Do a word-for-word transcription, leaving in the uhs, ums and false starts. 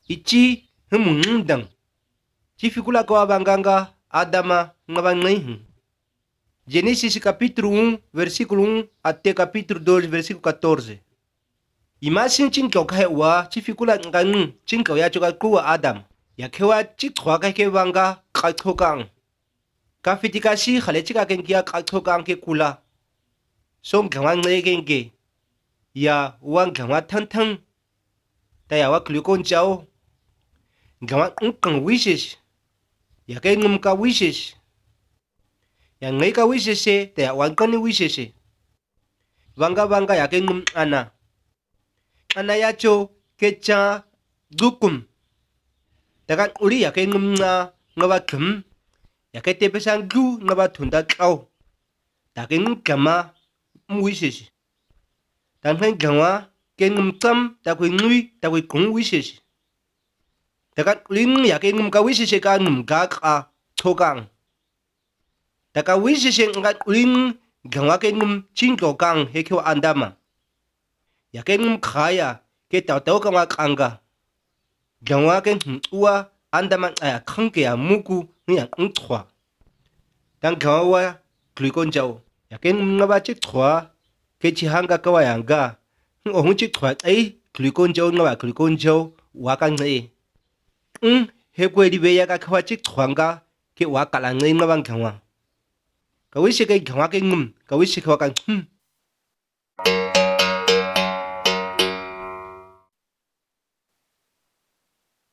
ichi humundang chifikula kwa banganga Adama ngabangai. Gênesis capítulo um, versículo um até capítulo dois, versículo quatorze. Imasin chinko kaiwa chifikula ngang chinko ya choka kuwa Adam. Ya kewa chikwa ke banga katokang. Kafitika si khale chika kenkia katokang ke kula. Song kawang ngenge. Ya wang kawa tantang. Taya wa klukon chao. Gawa ngkang wishes. Ya ke ngumka wishes. Ya ngai ka wishes se taya wang kani wishes se. Banga banga ya ke ngum ana. Ana yacho kecha dukum. Dagan uri ya ke ngum nga ngaba kum. Ya ke tepesang gu ngaba tunda kau. Dagan ngama wishes. Dan gawa ke ngum tam da kui ngui da kui kung wishes. Dagan ling ya ke ngum ka wishes se ka ngum ga ka togang. Daga wishes se ngat ling gawa ke ngum chinko kang hekyo andama. Ya ke ngum kaya ke tau tau ka wak anga. Gawa ke ngua andama aya kangke ya muku ni ya ngtwa. Dan gawa klikon jau. Ya ke ngum ngaba chik twa ke chihanga kawa yanga. Ngo hung chik twa ay klikon jau ngaba klikon jau wakan ngay. Ng hekwe di beya ka kawa chik twanga ke wakala ngay ngabang gawa. Kawisi ke gawa ke ngum kawisi kawa kan hmm.